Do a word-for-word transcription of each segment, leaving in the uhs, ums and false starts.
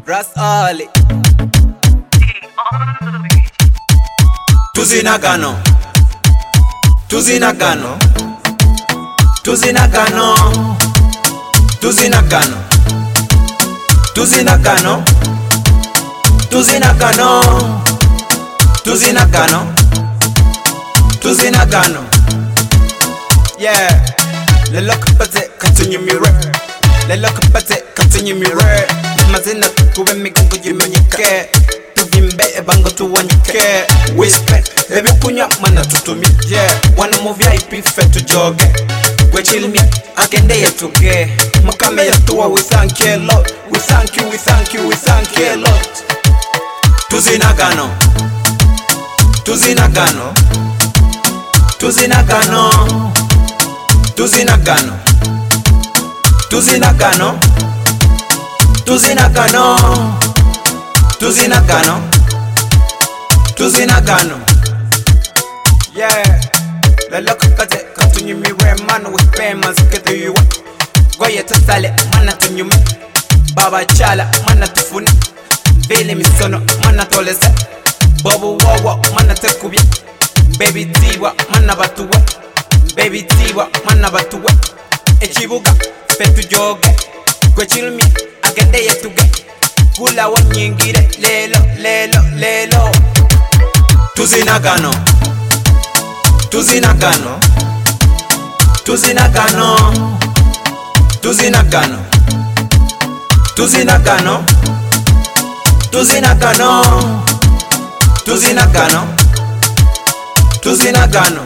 Ras Ali Tuzinagano Tuzinagano Tuzinagano Tuzinagano Tuzinagano Tuzinagano Tuzinagano Tuzinagano Yeah Le look pate continue me rap Le look pate continue me rap Mazina kuwe migongo jimanyike Tuvimbe ebango tuwanyike Whisper Ebe kunya mana tutumi Yeah Wana mu V I P fetu joge We chill me Akende ya tuge Makame ya tuwa we thank you Lord We thank you, we thank you, we thank you Lord Tuzinagano Tuzinagano Tuzinagano Tuzinagano Tuzinagano Tuzinagano Tuzinagano Tuzinagano Yeah La loka kate katunyumi we man we pema ziketu yuwa Goye tasale mana tunyumi Baba chala mana tufuni Bele misono mana tolese Bobo wawa mana tekubye Baby tiwa mana batuwe Baby tiwa mana batuwe Echibuga fetu joge Kwe chilmi agende yetuge Gula wanyingire lelo lelo lelo Tuzinagano Tuzinagano Tuzinagano Tuzinagano Tuzinagano Tuzinagano Tuzinagano Tuzinagano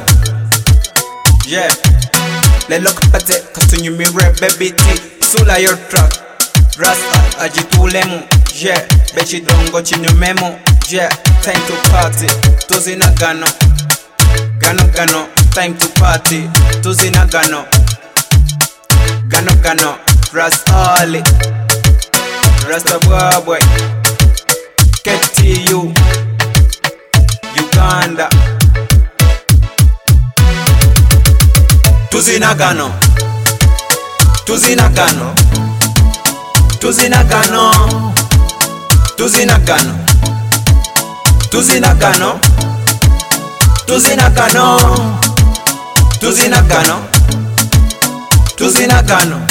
Yeah Le look pate continue me rap baby T Sula your track Rasta ajitulemu Yeah Bechi dongo chini memo Yeah Time to party Tuzinagano Gano gano Time to party Tuzinagano Gano gano Rasta Ali Rasta boy boy K T U Uganda Tuzinagano Tuzinagano Tuzinagano Tuzinagano Tuzinagano Tuzinagano Tuzinagano Tuzinagano